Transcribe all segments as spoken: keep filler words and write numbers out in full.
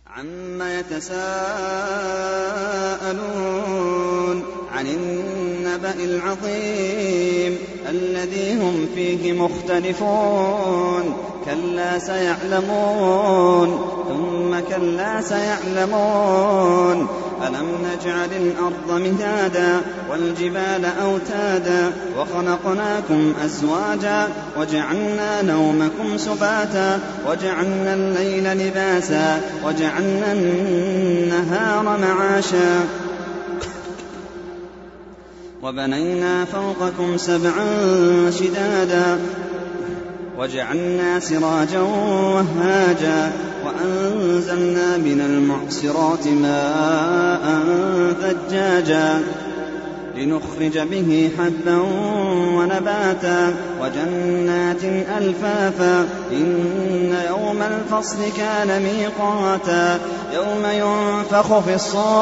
عما يتساءلون عن النبأ العظيم الذي هم فيه مختلفون كلا سيعلمون ثم كلا سيعلمون ألم نجعل الأرض مهادا والجبال أوتادا وخلقناكم أزواجا وجعلنا نومكم سباتا وجعلنا الليل لباسا وجعلنا النهار معاشا وبنينا فوقكم سبعا شدادا وجعلنا سراجا وهاجا وأنزلنا من المعصرات ماء ثجاجا لنخرج به حبا ونباتا وجنات ألفافا إن يوم الفصل كان ميقاتا يوم ينفخ في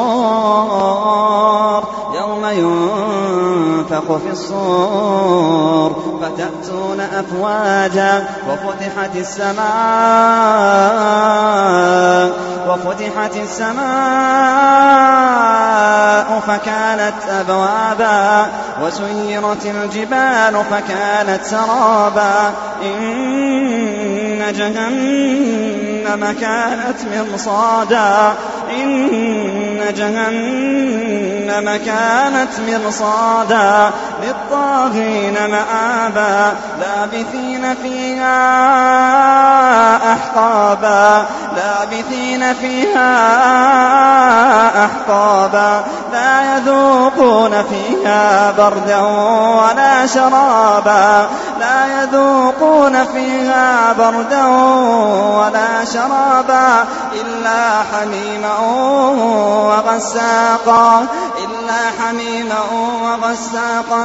الصور يوم ينفخ في الصور فتأتون أفواجا وفتحت السماء وفتحت السماء فكانت أبوابا وسيرت الجبال فكانت سرابا إن جهنم كانت مرصادا إن جهنم كانت مرصادا للطاغين مآبا لابثين فيها أحقابا لابثين فيها أحقابا لا يذوقون فيها بردا ولا شرابا لا يذوقون فيها بردا ولا شرابا إلا حميما وغساقا إلا حميما وغساقا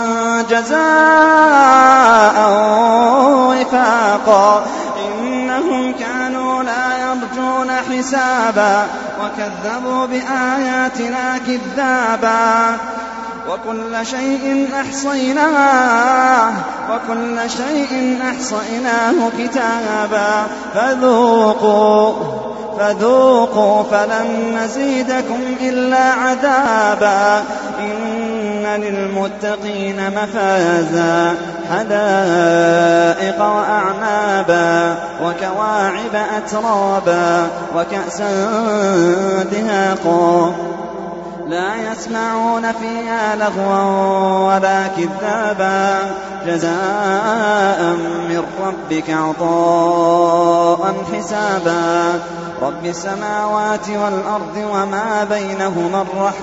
جزاء وفاقا إنهم كانوا لا يرجون حسابا وكذبوا بآياتنا كذابا وكل شيء أحصيناه وكل شيء أحصيناه كتابا فذوقوا فذوقوا فلن نزيدكم إلا عذابا إن للمتقين مفازا حدائق وأعنابا وكواعب أترابا وكأسا دهاقا لا يسمعون فيها لغوا ولا كذابا جزاء من ربك عطاء حسابا رب السماوات والأرض وما بينهما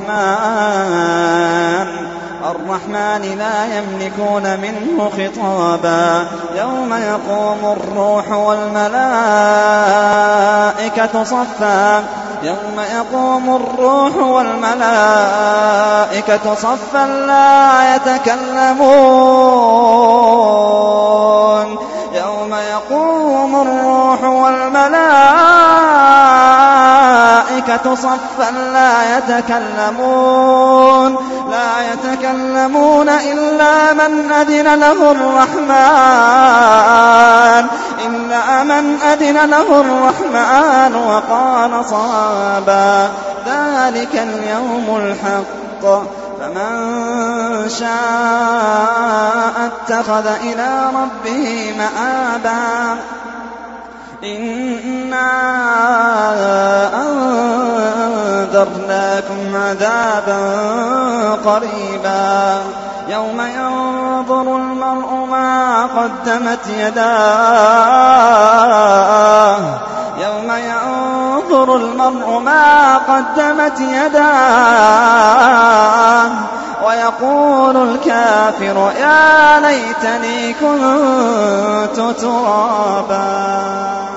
الرحمن الرحمن لا يملكون منه خطابا يوم يقوم الروح والملائكة صفا يوم يقوم الروح والملائكة صفا لا يتكلمون يوم يقوم الروح والملائكة صفا لا يتكلمون لا يتكلمون إلا من أذن له الرحمن إلا من أذن له الرحمن وقال صوابا ذلك اليوم الحق فمن شاء اتخذ إلى ربه مآبا إنا أنذرناكم عذابا قريبا يوم ينظر المرء ما قدمت يداه يوم ينظر المرء ما قدمت يداه ويقول الكافر يا ليتني كنت ترابا.